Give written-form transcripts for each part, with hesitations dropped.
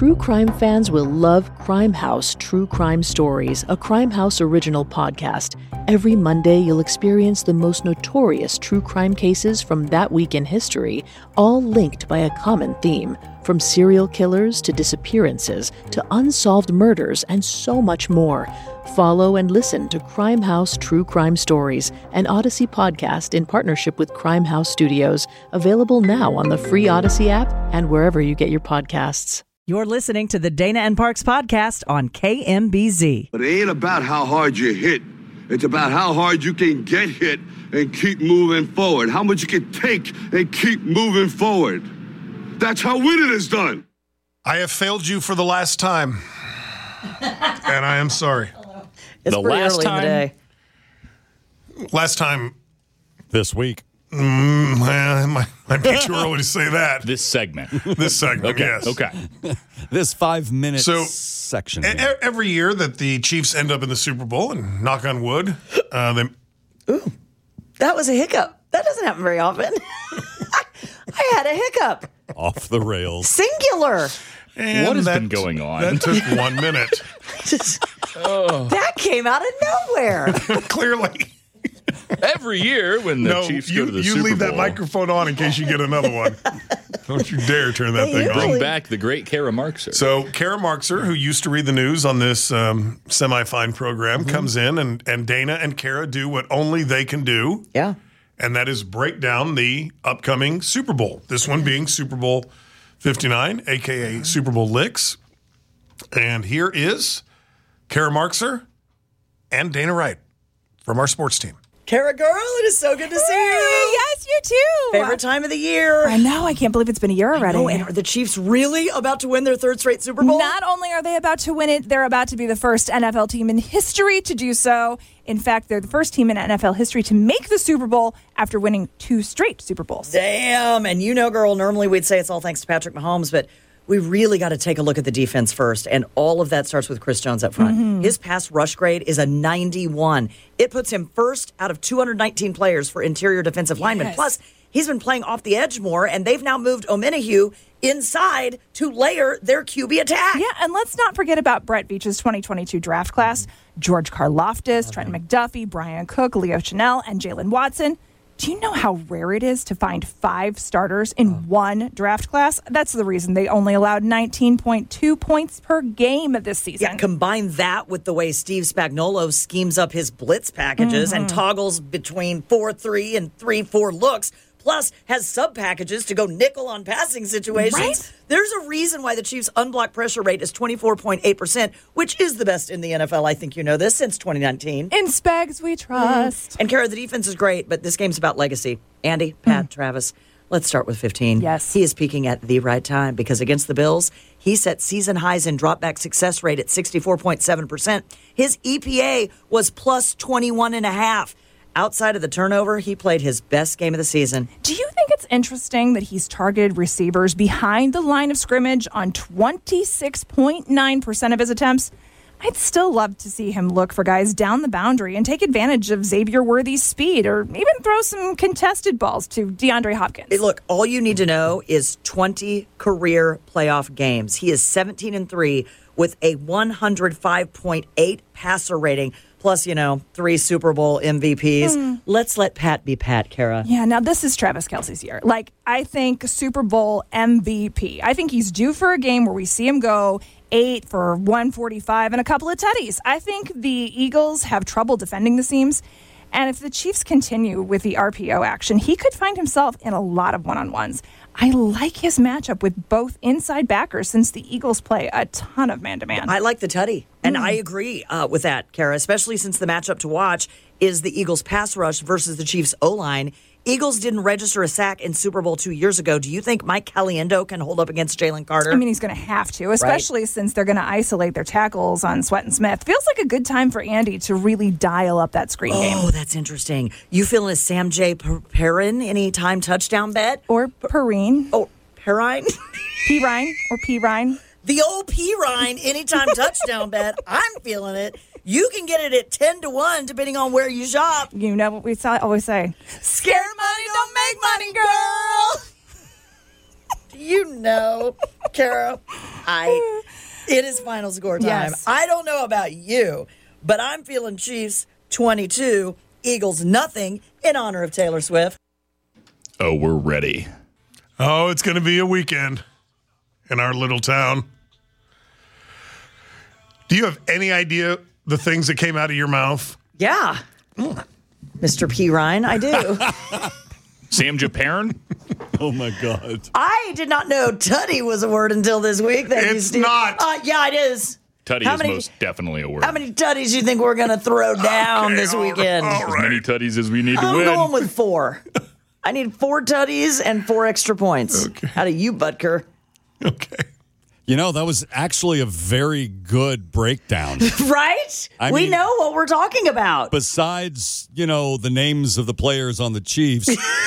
True crime fans will love Crime House True Crime Stories, a Crime House original podcast. Every Monday, you'll experience the most notorious true crime cases from that week in history, all linked by a common theme. From serial killers to disappearances to unsolved murders and so much more. Follow and listen to Crime House True Crime Stories, an Odyssey podcast in partnership with Crime House Studios, available now on the free Odyssey app and wherever you get your podcasts. You're listening to the Dana and Parks podcast on KMBZ. But it ain't about how hard you hit. It's about how hard you can get hit and keep moving forward. How much you can take and keep moving forward. That's how winning is done. I have failed you for the last time. And I am sorry. It's the pretty last early time? in the day. Last time, This week. it might be too early to say that. This segment. This segment, Okay. yes. Okay. This 5-minute So, section. Every year that the Chiefs end up in the Super Bowl, and knock on wood, they... That was a hiccup. That doesn't happen very often. I had a hiccup. Off the rails. Singular. And What has been going on? That took 1 minute. That came out of nowhere. Clearly. Every year when the Chiefs go to the Super Bowl. You leave that microphone on in case you get another one. Don't you dare turn that thing Bring on. back the great Kara Markser. So Kara Markser, who used to read the news on this semi-fine program, comes in, and Dana and Kara do what only they can do. Yeah. And that is break down the upcoming Super Bowl. This one being Super Bowl 59, a.k.a. Super Bowl Licks. And here is Kara Markser and Dana Wright from our sports team. Kara girl, it is so good to see you. Yes, you too. Favorite time of the year. I know. I can't believe it's been a year already. Oh, and are the Chiefs really about to win their third straight Super Bowl? Not only are they about to win it, they're about to be the first NFL team in history to do so. In fact, they're the first team in NFL history to make the Super Bowl after winning 2 straight Super Bowls. Damn. And you know, girl, normally we'd say it's all thanks to Patrick Mahomes, but we really got to take a look at the defense first. And all of that starts with Chris Jones up front. His pass rush grade is a 91. It puts him first out of 219 players for interior defensive linemen. Plus, he's been playing off the edge more, and they've now moved Omenihu inside to layer their QB attack. Yeah, and let's not forget about Brett Veach's 2022 draft class. George Karlaftis, Trent McDuffie, Brian Cook, Leo Chanel, and Jalen Watson. Do you know how rare it is to find 5 starters in one draft class? That's the reason they only allowed 19.2 points per game this season. Yeah, combine that with the way Steve Spagnuolo schemes up his blitz packages and toggles between 4-3 and 3-4 looks, plus has sub-packages to go nickel on passing situations. Right? There's a reason why the Chiefs' unblocked pressure rate is 24.8%, which is the best in the NFL. I think you know this, since 2019. In Spags we trust. And Kara, the defense is great, but this game's about legacy. Andy, Pat, Travis, let's start with 15. Yes. He is peaking at the right time because against the Bills, he set season highs in dropback success rate at 64.7%. His EPA was plus 21.5. Outside of the turnover, he played his best game of the season. Do you think it's interesting that he's targeted receivers behind the line of scrimmage on 26.9% of his attempts? I'd still love to see him look for guys down the boundary and take advantage of Xavier Worthy's speed, or even throw some contested balls to DeAndre Hopkins. Hey, look, all you need to know is 20 career playoff games. He is 17-3 with a 105.8 passer rating. Plus, 3 Super Bowl MVPs. Let's let Pat be Pat, Kara. Yeah, now this is Travis Kelce's year. I think Super Bowl MVP. I think he's due for a game where we see him go 8 for 145 and a couple of tutties. I think the Eagles have trouble defending the seams. And if the Chiefs continue with the RPO action, he could find himself in a lot of one-on-ones. I like his matchup with both inside backers since the Eagles play a ton of man-to-man. I like the tutty, and I agree with that, Kara, especially since the matchup to watch is the Eagles' pass rush versus the Chiefs' O-line. Eagles didn't register a sack in Super Bowl 2 years ago. Do you think Mike Caliendo can hold up against Jalen Carter? I mean, he's going to have to, especially since they're going to isolate their tackles on Sweat and Smith. Feels like a good time for Andy to really dial up that screen game. Oh, that's interesting. You feeling a Sam J. Perrin anytime touchdown bet? Or Perrine. Oh, Perrine? P-Rine or P-Rine. The old Perrine anytime touchdown bet. I'm feeling it. You can get it at 10-1 depending on where you shop. You know what we always say. Scared money don't make money, girl. Kara, it is final score time. Yes. I don't know about you, but I'm feeling Chiefs 22, Eagles nothing in honor of Taylor Swift. Oh, we're ready. Oh, it's going to be a weekend in our little town. Do you have any idea the things that came out of your mouth? Yeah. Mr. P. Ryan, I do. Sam Japarin? Oh, my God. I did not know tutty was a word until this week. It's not. Yeah, it is. Tutty is most definitely a word. How many tutties do you think we're going to throw down this all right, weekend? all As many tutties as we need to I'm win. going with 4. I need 4 tutties and 4 extra points. Okay. Out of you, Butker. Okay. You know, that was actually a very good breakdown. Right? I We mean- know what we're talking about. Besides, the names of the players on the Chiefs,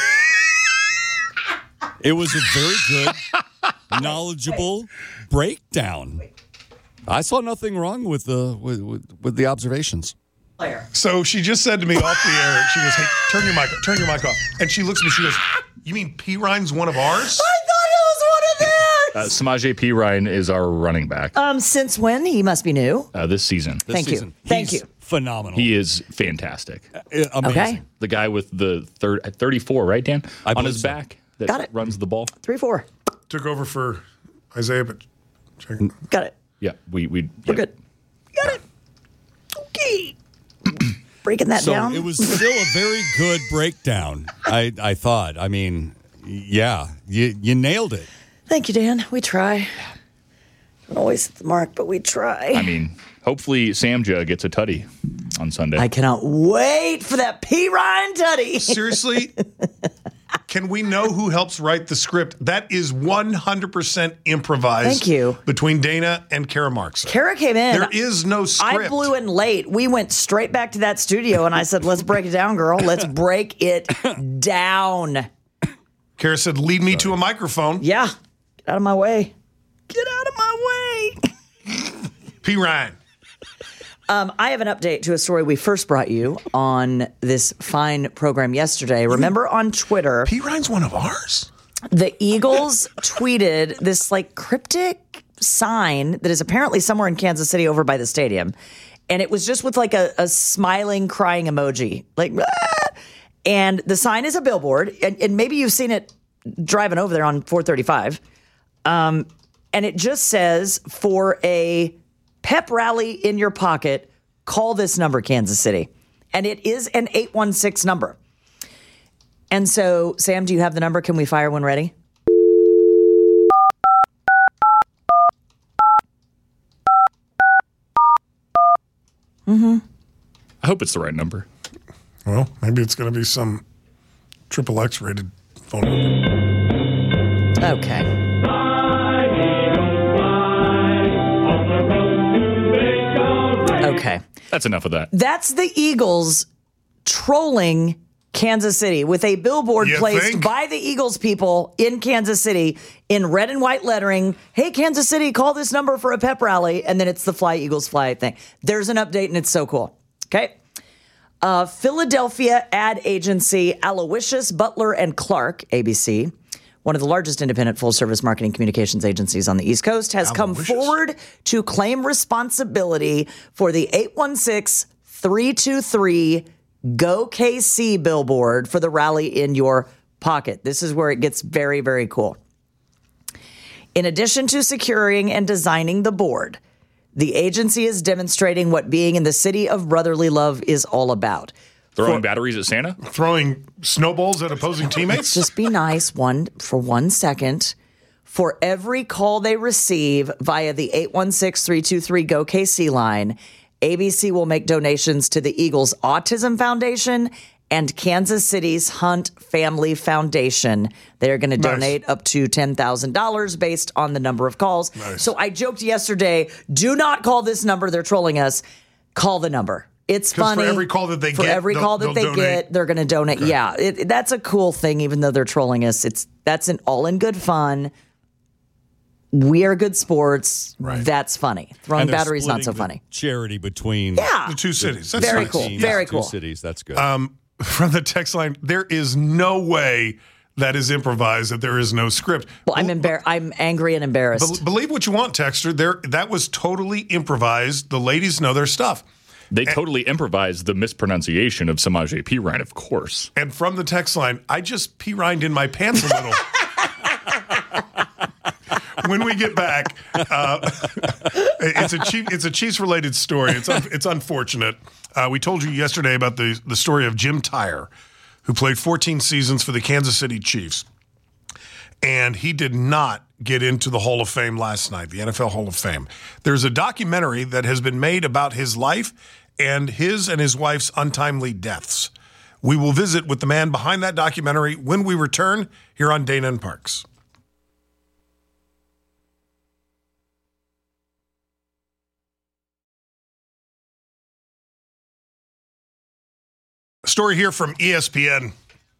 it was a very good, knowledgeable breakdown. I saw nothing wrong with the observations. Player. So she just said to me off the air, she goes, hey, turn your mic off. And she looks at me, she goes, you mean P. Ryan's one of ours? I thought it was one of theirs. Samaje P. Ryan is our running back Since when? He must be new. this season. Thank you. Thank He's you. Phenomenal. He is fantastic. Amazing. Okay. The guy with the 34, right, Dan? I On believe his so. back that Got it. runs the ball. 3-4. Took over for Isaiah, but check. Got it. Yeah, we're We're good. Got it. Okay. Breaking that So down. it was still a very good breakdown, I thought. I mean, yeah, you nailed it. Thank you, Dan. We try. Don't always hit the mark, but we try. I mean, hopefully Samja gets a tutty on Sunday. I cannot wait for that P. Ryan tutty. Seriously, can we know who helps write the script? That is 100% improvised. Thank you. Between Dana and Kara Markson. Kara came in. There is no script. I blew in late. We went straight back to that studio, and I said, let's break it down, girl. Let's break it down. Kara said, lead me to a microphone. Yeah. Get out of my way. Get out of my way. P. Ryan. I have an update to a story we first brought you on this fine program yesterday. Remember on Twitter, P. Ryan's one of ours? the Eagles tweeted this cryptic sign that is apparently somewhere in Kansas City over by the stadium. And it was just with a smiling, crying emoji. Ah! And the sign is a billboard. And maybe you've seen it driving over there on 435. And it just says, for a pep rally in your pocket, call this number, Kansas City. And it is an 816 number. And so, Sam, do you have the number? Can we fire when ready? I hope it's the right number. Well, maybe it's going to be some XXX rated phone number. Okay. Okay. That's enough of that. That's the Eagles trolling Kansas City with a billboard You placed think? by the Eagles people in Kansas City in red and white lettering. Hey, Kansas City, call this number for a pep rally. And then it's the Fly Eagles Fly thing. There's an update and it's so cool. Okay. Philadelphia ad agency Aloysius Butler and Clark, ABC, one of the largest independent full-service marketing communications agencies on the East Coast, has come forward to claim responsibility for the 816-323 Go KC billboard for the rally in your pocket. This is where it gets very, very cool. In addition to securing and designing the board, the agency is demonstrating what being in the city of brotherly love is all about. Throwing batteries at Santa? Throwing snowballs at opposing teammates? Just be nice for 1 second. For every call they receive via the 816-323-GO-KC line, ABC will make donations to the Eagles Autism Foundation and Kansas City's Hunt Family Foundation. They're going to donate up to $10,000 based on the number of calls. Nice. So I joked yesterday, do not call this number. They're trolling us. Call the number. It's 'Cause funny. for every call that they For get, every call that they'll they donate. get, they're going to donate. Okay. Yeah, that's a cool thing, even though they're trolling us. That's all in good fun. We are good sports. Right. That's funny. Throwing And they're batteries, not so splitting the funny. Charity between Yeah. The two cities. That's Very nice. cool. teams, Very two cool. cities. That's good. From the text line, there is no way that is improvised, that there is no script. Well, I'm angry and embarrassed. Believe what you want, Texter. That was totally improvised. The ladies know their stuff. They totally improvised the mispronunciation of Samaje Perine, of course. And from the text line, I just P-rined in my pants a little. When we get back, it's a Chiefs-related story. It's unfortunate. We told you yesterday about the story of Jim Tyre, who played 14 seasons for the Kansas City Chiefs. And he did not get into the Hall of Fame last night, the NFL Hall of Fame. There's a documentary that has been made about his life and his wife's untimely deaths. We will visit with the man behind that documentary when we return here on Dana and Parks. Story here from ESPN.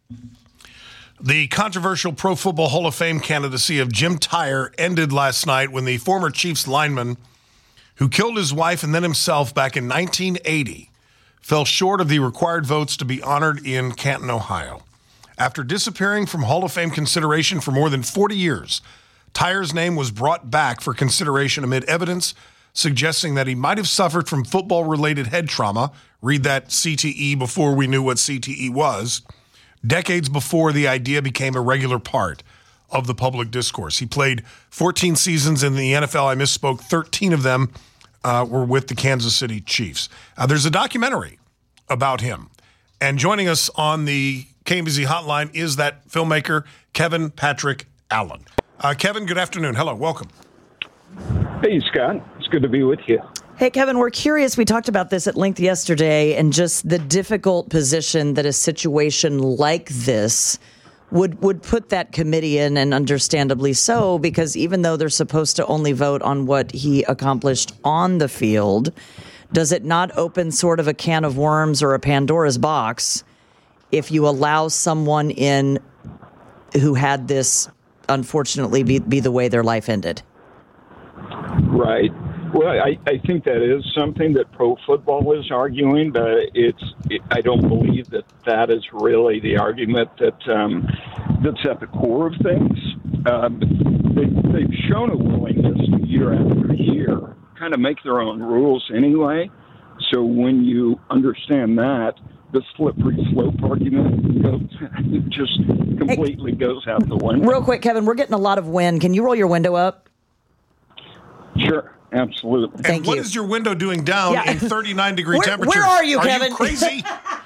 The controversial Pro Football Hall of Fame candidacy of Jim Tyre ended last night when the former Chiefs lineman who killed his wife and then himself back in 1980 fell short of the required votes to be honored in Canton, Ohio. After disappearing from Hall of Fame consideration for more than 40 years, Tyre's name was brought back for consideration amid evidence suggesting that he might have suffered from football-related head trauma, read that CTE before we knew what CTE was, decades before the idea became a regular part of the public discourse. He played 14 seasons in the NFL. I misspoke. 13 of them were with the Kansas City Chiefs. There's a documentary about him. And joining us on the KMBZ hotline is that filmmaker, Kevin Patrick Allen. Kevin, good afternoon. Hello, welcome. Hey, Scott. It's good to be with you. Hey, Kevin, we're curious. We talked about this at length yesterday and just the difficult position that a situation like this would put that committee in, and understandably so, because even though they're supposed to only vote on what he accomplished on the field, does it not open sort of a can of worms or a Pandora's box if you allow someone in who had this, unfortunately, be the way their life ended? Right. Well, I think that is something that pro football is arguing, but I don't believe that is really the argument that's at the core of things. They've shown a willingness to year after year kind of make their own rules anyway. So when you understand that, the slippery slope argument just completely goes out the window. Real quick, Kevin, we're getting a lot of wind. Can you roll your window up? Sure. Absolutely. Thank you. What is your window doing down in 39-degree temperatures? Where are you, Kevin? Are you crazy?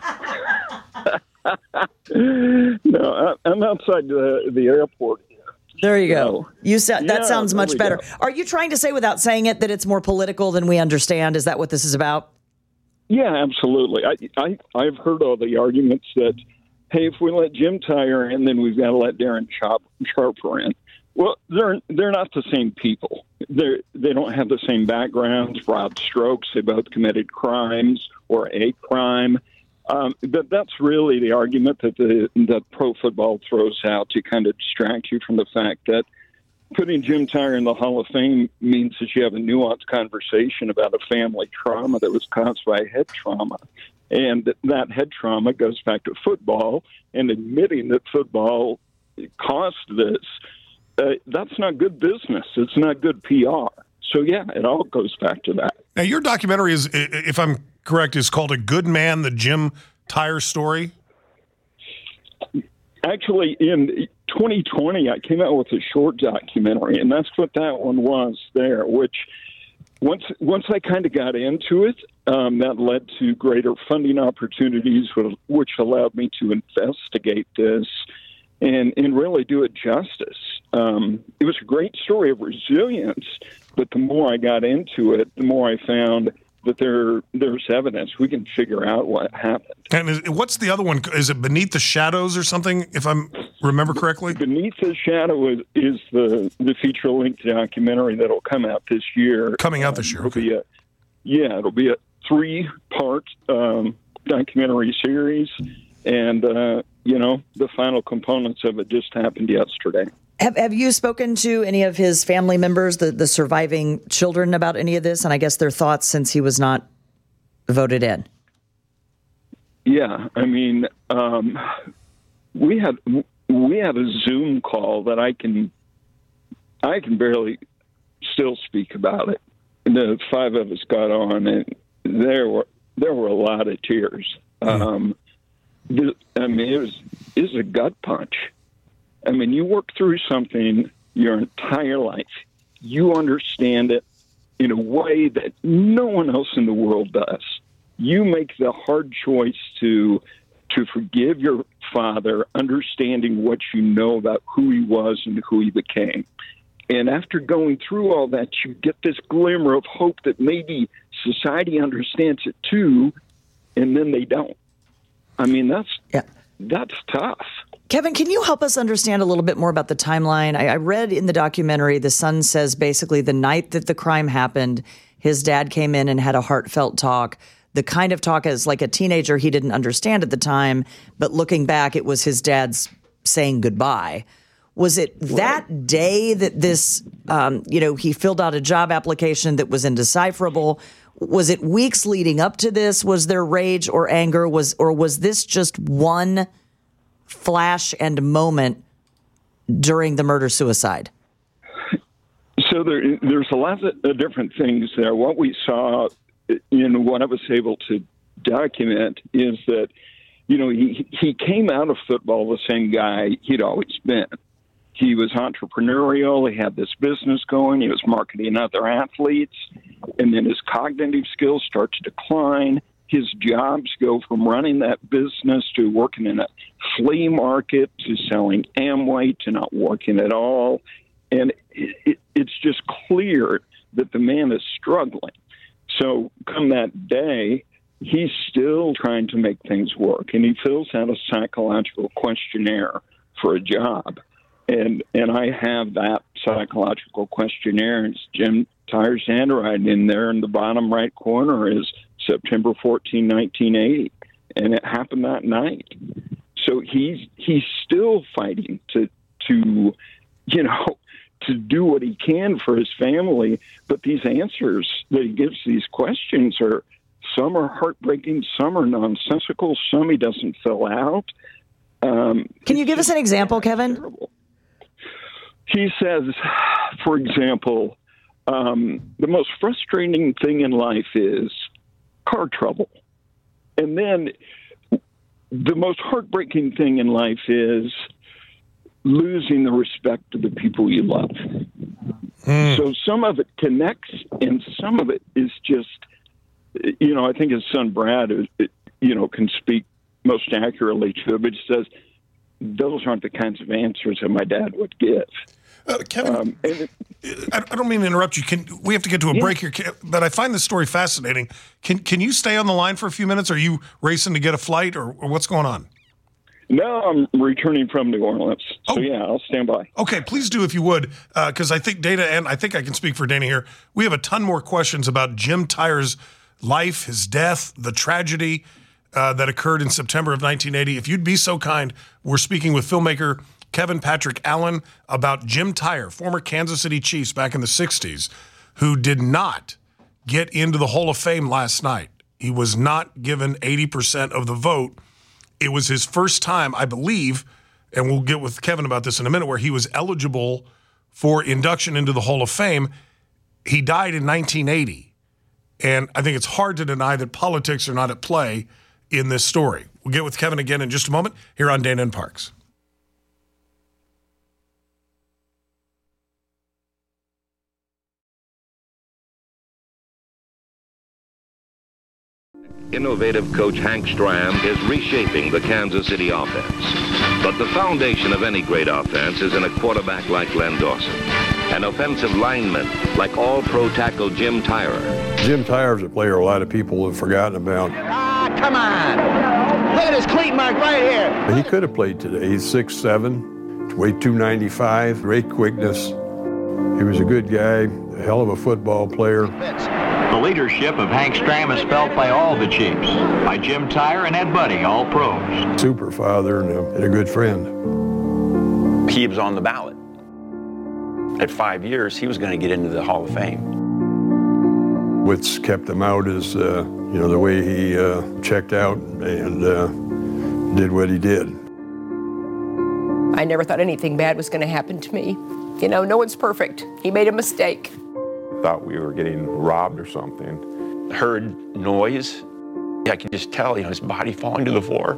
No, I'm outside the airport here. There you go. That sounds much better. Go. Are you trying to say, without saying it, that it's more political than we understand? Is that what this is about? Yeah, absolutely. I've heard all the arguments that, hey, if we let Jim Tyre in, then we've got to let Darren Sharper in. Well, they're not the same people. They don't have the same backgrounds, broad strokes. They both committed crimes or a crime. But that's really the argument that pro football throws out to kind of distract you from the fact that putting Jim Tyre in the Hall of Fame means that you have a nuanced conversation about a family trauma that was caused by head trauma. And that head trauma goes back to football, and admitting that football caused this, that's not good business. It's not good PR. So, yeah, it all goes back to that. Now, your documentary is, if I'm correct, is called A Good Man, the Jim Tyre Story. Actually, in 2020, I came out with a short documentary, and that's what that one was there, which once I kind of got into it, that led to greater funding opportunities, which allowed me to investigate this and really do it justice. It was a great story of resilience, but the more I got into it, the more I found that there's evidence. We can figure out what happened. And what's the other one? Is it Beneath the Shadows or something, if I remember correctly? Beneath the Shadow is the feature-length documentary that'll come out this year. Coming out this year, okay. It'll be a 3-part documentary series, and, the final components of it just happened yesterday. Have you spoken to any of his family members, the surviving children, about any of this? And I guess their thoughts since he was not voted in. Yeah, I mean, we we had a Zoom call that I can barely still speak about it. And the 5 of us got on, and there were a lot of tears. It was a gut punch. I mean, you work through something your entire life. You understand it in a way that no one else in the world does. You make the hard choice to forgive your father, understanding what you know about who he was and who he became. And after going through all that, you get this glimmer of hope that maybe society understands it too, and then they don't. I mean, that's tough. Kevin, can you help us understand a little bit more about the timeline? I read in the documentary, the son says basically the night that the crime happened, his dad came in and had a heartfelt talk. The kind of talk as like a teenager he didn't understand at the time, but looking back, it was his dad's saying goodbye. Was it that day that this, he filled out a job application that was indecipherable? Was it weeks leading up to this? Was there rage or anger? Or was this just one flash and moment during the murder-suicide? So there's a lot of different things there. What we saw in what I was able to document is that, he came out of football the same guy he'd always been. He was entrepreneurial. He had this business going. He was marketing other athletes. And then his cognitive skills start to decline. His jobs go from running that business to working in a flea market to selling Amway to not working at all. And it's just clear that the man is struggling. So come that day, he's still trying to make things work. And he fills out a psychological questionnaire for a job. And I have that psychological questionnaire. It's Jim Tyer's handwriting in there in the bottom right corner is September 14, 1980. And it happened that night. So he's still fighting to do what he can for his family. But these answers that he gives these questions some are heartbreaking, some are nonsensical, some he doesn't fill out. Can you give us an example, Kevin? Terrible. He says, for example, the most frustrating thing in life is car trouble. And then the most heartbreaking thing in life is losing the respect of the people you love. So some of it connects and some of it is just, I think his son Brad, can speak most accurately to it, but he says, those aren't the kinds of answers that my dad would give. Kevin, I don't mean to interrupt you. We have to get to a break here, but I find this story fascinating. Can you stay on the line for a few minutes? Are you racing to get a flight, or what's going on? No, I'm returning from New Orleans. So, I'll stand by. Okay, please do if you would, because I think Dana, and I think I can speak for Dana here, we have a ton more questions about Jim Tyer's life, his death, the tragedy that occurred in September of 1980. If you'd be so kind, we're speaking with filmmaker Kevin Patrick Allen about Jim Tyer, former Kansas City Chiefs back in the 60s, who did not get into the Hall of Fame last night. He was not given 80% of the vote. It was his first time, I believe, and we'll get with Kevin about this in a minute, where he was eligible for induction into the Hall of Fame. He died in 1980. And I think it's hard to deny that politics are not at play in this story. We'll get with Kevin again in just a moment here on Dana and Parks. Innovative coach Hank Stram is reshaping the Kansas City offense. But the foundation of any great offense is in a quarterback like Glenn Dawson, an offensive lineman like all-pro tackle Jim Tyer. Jim Tyer is a player a lot of people have forgotten about. Come on! Look at his cleat mark right here! He could have played today. He's 6'7", weighed 295, great quickness. He was a good guy, a hell of a football player. The leadership of Hank Stram is felt by all the Chiefs, by Jim Tyer and Ed Buddy, all pros. Super father and a good friend. He was on the ballot. At 5 years, he was going to get into the Hall of Fame. What's kept him out is, the way he checked out and did what he did. I never thought anything bad was going to happen to me. You know, no one's perfect. He made a mistake. Thought we were getting robbed or something. Heard noise. I could just tell, his body falling to the floor.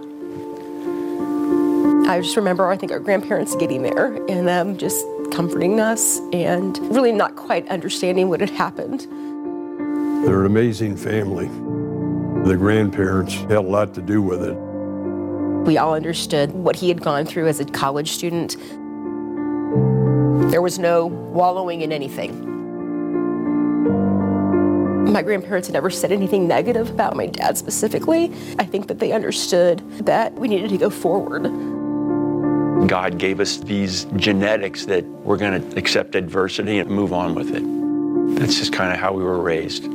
I just remember, I think, our grandparents getting there and them just comforting us and really not quite understanding what had happened. They're an amazing family. The grandparents had a lot to do with it. We all understood what he had gone through as a college student. There was no wallowing in anything. My grandparents had never said anything negative about my dad specifically. I think that they understood that we needed to go forward. God gave us these genetics that we're going to accept adversity and move on with it. That's just kind of how we were raised.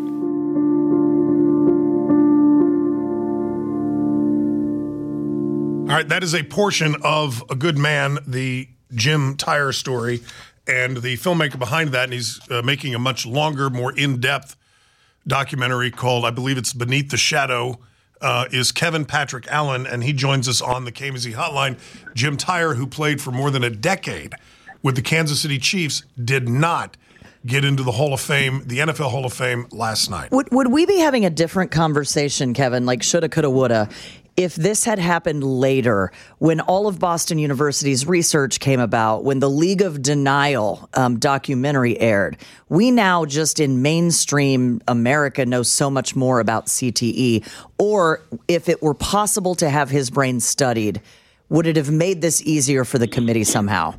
All right, that is a portion of A Good Man, the Jim Tyre story, and the filmmaker behind that, and he's making a much longer, more in-depth documentary called, I believe it's Beneath the Shadow, is Kevin Patrick Allen, and he joins us on the KMZ hotline. Jim Tyre, who played for more than a decade with the Kansas City Chiefs, did not get into the Hall of Fame, the NFL Hall of Fame, last night. Would we be having a different conversation, Kevin, like shoulda, coulda, woulda, if this had happened later, when all of Boston University's research came about, when the League of Denial documentary aired? We now just in mainstream America know so much more about CTE. Or if it were possible to have his brain studied, would it have made this easier for the committee somehow?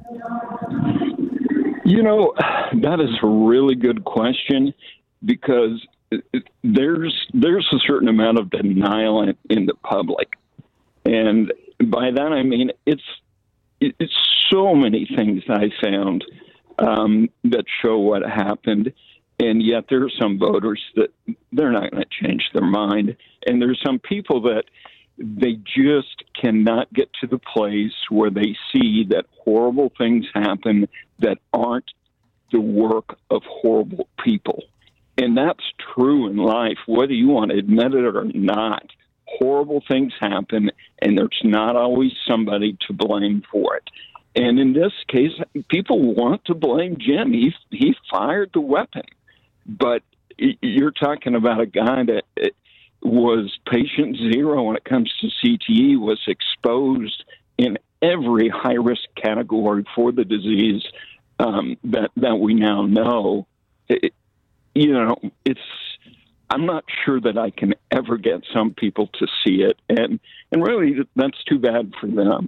That is a really good question, because there's a certain amount of denial in the public. And by that I mean it's so many things I found that show what happened, and yet there are some voters that they're not going to change their mind, and there's some people that they just cannot get to the place where they see that horrible things happen that aren't the work of horrible people. And that's true in life, whether you want to admit it or not. Horrible things happen, and there's not always somebody to blame for it. And in this case, people want to blame Jim. He fired the weapon. But you're talking about a guy that was patient zero when it comes to CTE, was exposed in every high-risk category for the disease that we now know. I'm not sure that I can ever get some people to see it, and really that's too bad for them.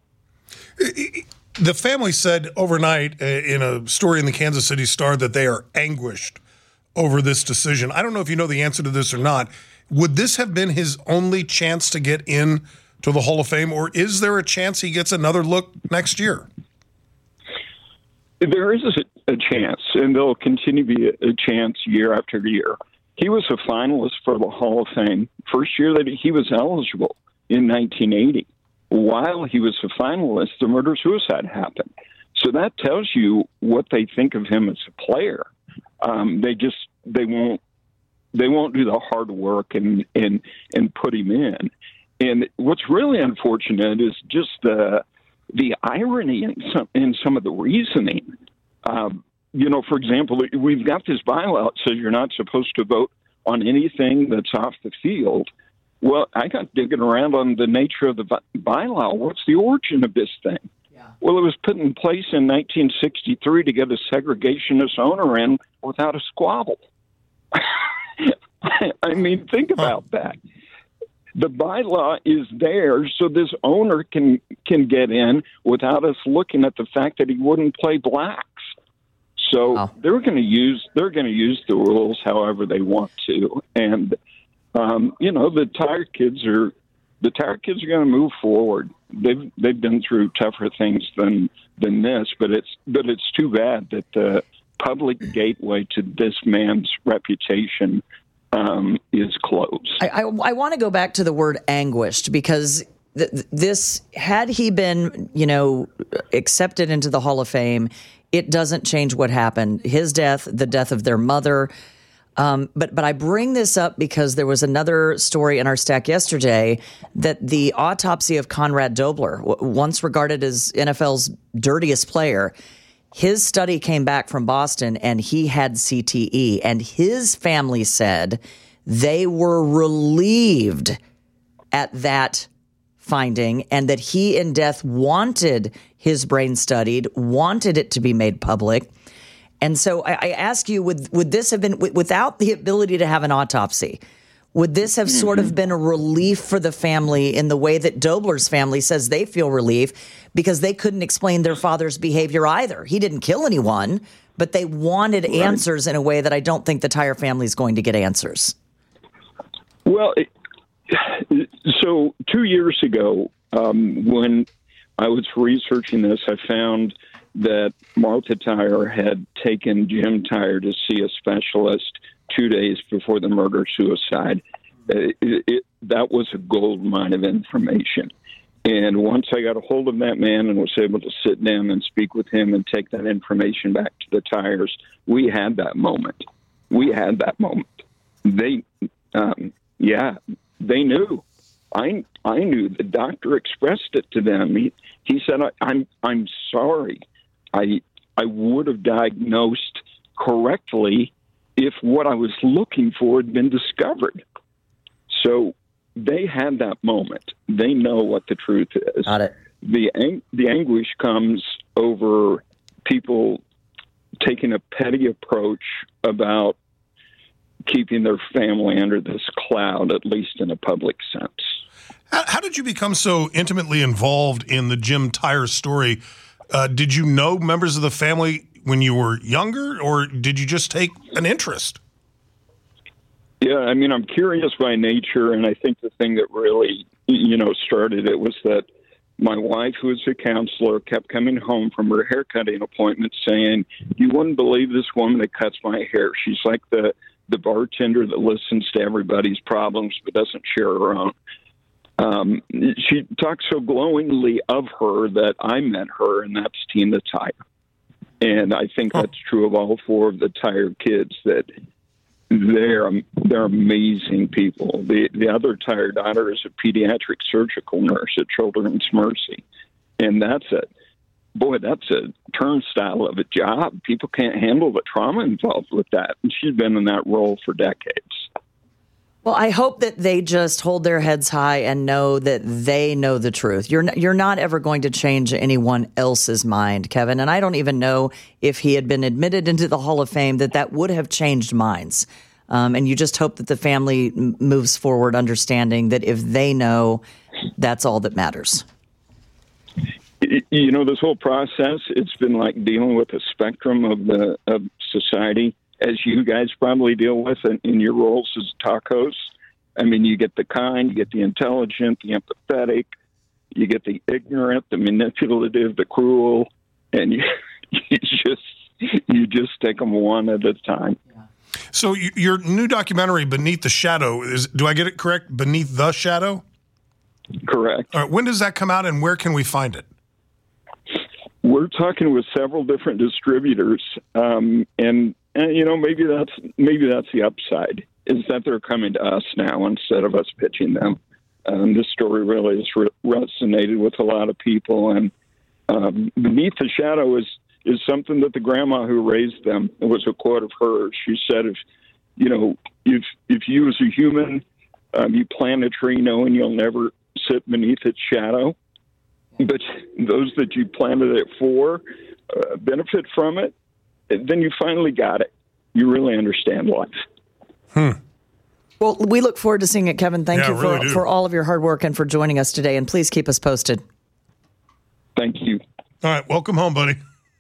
The family said overnight in a story in the Kansas City Star that they are anguished over this decision. I don't know if you know the answer to this or not. Would this have been his only chance to get in to the Hall of Fame, or is there a chance he gets another look next year? There is a chance, and there'll continue to be a chance year after year. He was a finalist for the Hall of Fame first year that he was eligible in 1980. While he was a finalist, the murder-suicide happened. So that tells you what they think of him as a player. They won't do the hard work and put him in. And what's really unfortunate is just the irony in some of the reasoning. For example, we've got this bylaw that says you're not supposed to vote on anything that's off the field. Well, I got digging around on the nature of the bylaw. What's the origin of this thing? Yeah. Well, it was put in place in 1963 to get a segregationist owner in without a squabble. I mean, think about that. The bylaw is there so this owner can get in without us looking at the fact that he wouldn't play blacks. So they're going to use the rules however they want to, and the Tyre kids are going to move forward. They've been through tougher things than this, but it's too bad that the public gateway to this man's reputation is closed. I want to go back to the word anguished, because this, had he been, accepted into the Hall of Fame, it doesn't change what happened. His death, the death of their mother, But I bring this up because there was another story in our stack yesterday that the autopsy of Conrad Dobler, once regarded as NFL's dirtiest player, his study came back from Boston and he had CTE. And his family said they were relieved at that finding and that he in death wanted his brain studied, wanted it to be made public. And so I ask you, would this have been, without the ability to have an autopsy, would this have sort of been a relief for the family in the way that Dobler's family says they feel relief because they couldn't explain their father's behavior either? He didn't kill anyone, but they wanted answers in a way that I don't think the Tire family is going to get answers. Well, so 2 years ago, when I was researching this, I found that Martha Tire had taken Jim Tire to see a specialist 2 days before the murder-suicide. That was a gold mine of information. And once I got a hold of that man and was able to sit down and speak with him and take that information back to the Tires, we had that moment. They, they knew. I knew. The doctor expressed it to them. He said, I'm sorry. I would have diagnosed correctly if what I was looking for had been discovered. So they had that moment. They know what the truth is. Got it. The anguish comes over people taking a petty approach about keeping their family under this cloud, at least in a public sense. How did you become so intimately involved in the Jim Tire story? Did you know members of the family when you were younger, or did you just take an interest? Yeah, I mean, I'm curious by nature, and I think the thing that really, started it was that my wife, who is a counselor, kept coming home from her haircutting appointment saying, "You wouldn't believe this woman that cuts my hair. She's like the bartender that listens to everybody's problems but doesn't share her own." She talked so glowingly of her that I met her, and that's Tina Tire. And I think that's true of all four of the Tire kids, that they're amazing people. The other Tire daughter is a pediatric surgical nurse at Children's Mercy. And that's a turnstile of a job. People can't handle the trauma involved with that. And she's been in that role for decades. Well, I hope that they just hold their heads high and know that they know the truth. You're not ever going to change anyone else's mind, Kevin. And I don't even know if he had been admitted into the Hall of Fame that would have changed minds. And you just hope that the family moves forward understanding that if they know, that's all that matters. This whole process, it's been like dealing with a spectrum of society, as you guys probably deal with in your roles as talk hosts. I mean, you get the kind, you get the intelligent, the empathetic, you get the ignorant, the manipulative, the cruel, and you just take them one at a time. So your new documentary, Beneath the Shadow, do I get it correct? Beneath the Shadow? Correct. All right, when does that come out and where can we find it? We're talking with several different distributors, and maybe that's the upside, is that they're coming to us now instead of us pitching them. This story really has resonated with a lot of people, and Beneath the Shadow is something that the grandma who raised them, it was a quote of hers. She said, if you as a human, you plant a tree knowing you'll never sit beneath its shadow, but those that you planted it for benefit from it, then you finally got it. You really understand life. Well, we look forward to seeing it, Kevin. Thank you for all of your hard work and for joining us today. And please keep us posted. Thank you. All right. Welcome home, buddy.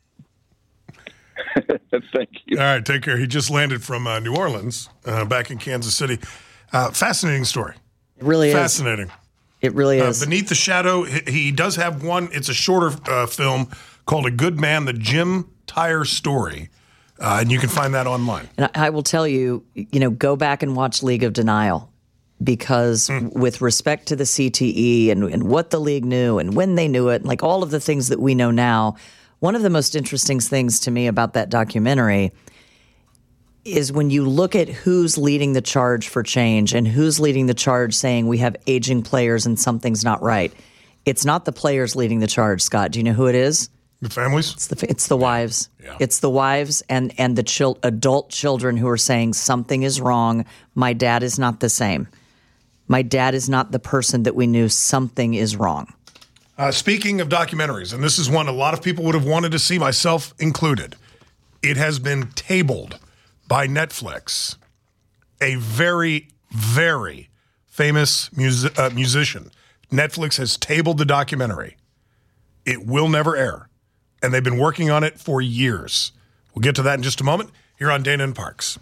Thank you. All right. Take care. He just landed from New Orleans, back in Kansas City. Fascinating story. It really is. Fascinating. It really is. Beneath the Shadow, he does have one. It's a shorter film called A Good Man, the Jim Tire Story. And you can find that online. And I will tell you, go back and watch League of Denial, because with respect to the CTE and what the league knew and when they knew it, like all of the things that we know now, one of the most interesting things to me about that documentary is when you look at who's leading the charge for change and who's leading the charge saying we have aging players and something's not right. It's not the players leading the charge, Scott. Do you know who it is? The families? It's the wives. Yeah. It's the wives and the adult children who are saying something is wrong. My dad is not the same. My dad is not the person that we knew. Something is wrong. Speaking of documentaries, and this is one a lot of people would have wanted to see, myself included, it has been tabled by Netflix. A very, very famous musician. Netflix has tabled the documentary. It will never air. And they've been working on it for years. We'll get to that in just a moment here on Dana and Parks.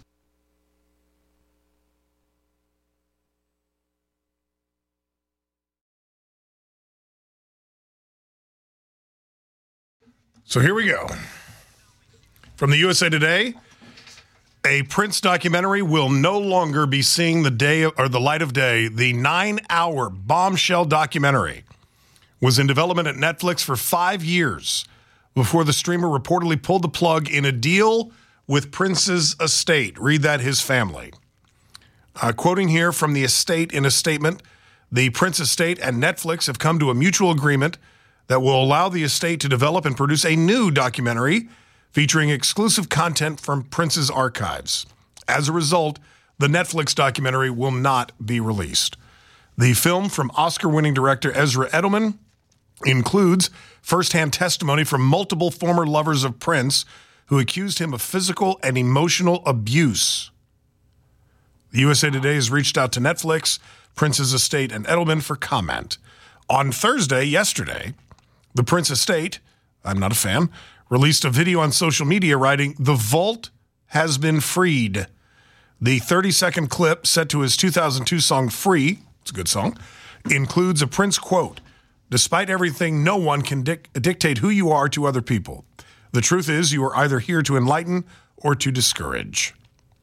So here we go. From the USA Today, a Prince documentary will no longer be seeing the light of day. The 9-hour bombshell documentary was in development at Netflix for 5 years before the streamer reportedly pulled the plug in a deal with Prince's estate. Read that, his family. Quoting here from the estate in a statement, the Prince estate and Netflix have come to a mutual agreement that will allow the estate to develop and produce a new documentary featuring exclusive content from Prince's archives. As a result, the Netflix documentary will not be released. The film from Oscar-winning director Ezra Edelman includes firsthand testimony from multiple former lovers of Prince who accused him of physical and emotional abuse. The USA Today has reached out to Netflix, Prince's estate, and Edelman for comment. On Thursday, yesterday, the Prince estate, I'm not a fan, released a video on social media writing, "The vault has been freed." The 30-second clip, set to his 2002 song Free, it's a good song, includes a Prince quote, "Despite everything, no one can dictate who you are to other people. The truth is you are either here to enlighten or to discourage."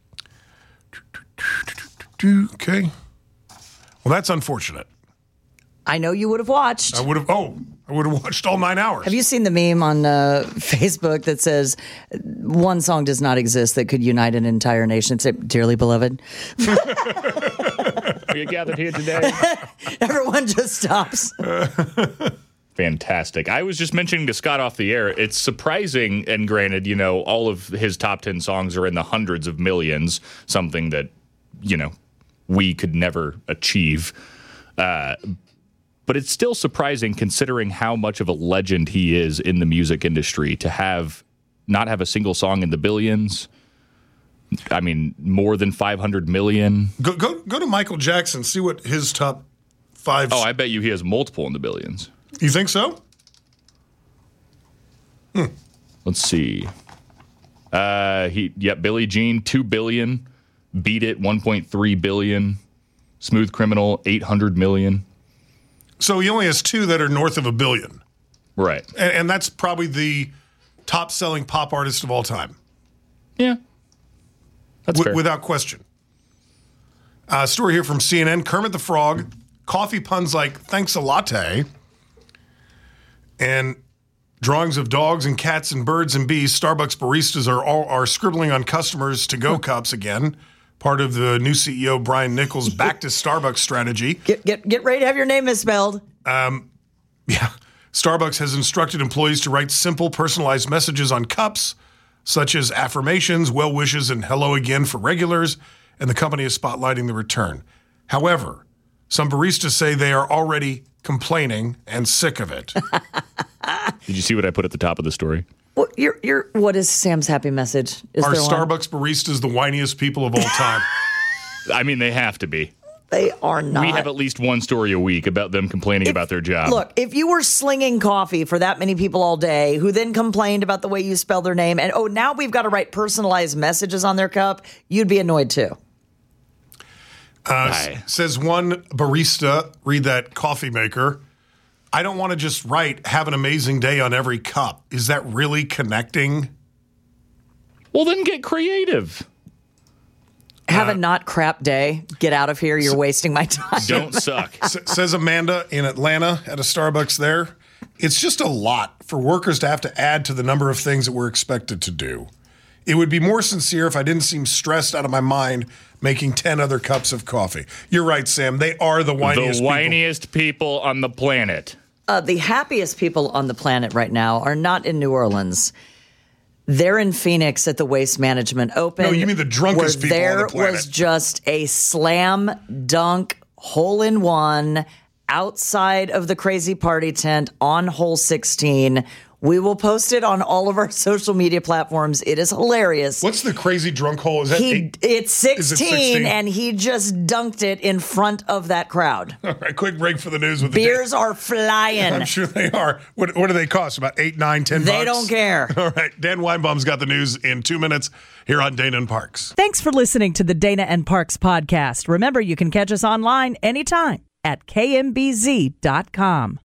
Okay. Well, that's unfortunate. I know you would have watched. I would have watched all 9 hours. Have you seen the meme on Facebook that says one song does not exist that could unite an entire nation? Say, "Dearly beloved." Are you gathered here today? Everyone just stops. Fantastic. I was just mentioning to Scott off the air, it's surprising, and granted, all of his top 10 songs are in the hundreds of millions, something that, we could never achieve. But it's still surprising, considering how much of a legend he is in the music industry, to not have a single song in the billions. I mean, more than 500 million. Go to Michael Jackson, see what his top 5. Oh, I bet you he has multiple in the billions. You think so? Let's see. Billie Jean, 2 billion. Beat It, 1.3 billion. Smooth Criminal, 800 million. So he only has 2 that are north of $1 billion. Right. And that's probably the top-selling pop artist of all time. Yeah. That's fair. Without question. Story here from CNN. Kermit the Frog, coffee puns like "thanks a latte," and drawings of dogs and cats and birds and bees. Starbucks baristas are scribbling on customers' to-go cups again. Part of the new CEO Brian Nichols' back to Starbucks strategy. Get ready to have your name misspelled. Starbucks has instructed employees to write simple, personalized messages on cups, such as affirmations, well wishes, and hello again for regulars, and the company is spotlighting the return. However, some baristas say they are already complaining and sick of it. Did you see what I put at the top of the story? Well, what is Sam's happy message? Are Starbucks baristas the whiniest people of all time? I mean, they have to be. They are not. We have at least one story a week about them complaining about their job. Look, if you were slinging coffee for that many people all day who then complained about the way you spell their name and, now we've got to write personalized messages on their cup, you'd be annoyed too. Says one barista, read that, coffee maker, "I don't want to just write, have an amazing day on every cup. Is that really connecting?" Well, then get creative. Have a not crap day. Get out of here. You're wasting my time. Don't suck. Says Amanda in Atlanta at a Starbucks there. "It's just a lot for workers to have to add to the number of things that we're expected to do. It would be more sincere if I didn't seem stressed out of my mind making 10 other cups of coffee. You're right, Sam. They are the whiniest people on the planet. The happiest people on the planet right now are not in New Orleans. They're in Phoenix at the Waste Management Open. No, you mean the drunkest people on the planet. There was just a slam dunk hole-in-one outside of the crazy party tent on hole 16. We will post it on all of our social media platforms. It is hilarious. What's the crazy drunk hole? Is that It's 16, and he just dunked it in front of that crowd. All right, quick break for the news. With Beers are flying. I'm sure they are. What do they cost? About $8, $9, $10? They don't care. All right, Dan Weinbaum's got the news in 2 minutes here on Dana and Parks. Thanks for listening to the Dana and Parks podcast. Remember, you can catch us online anytime at kmbz.com.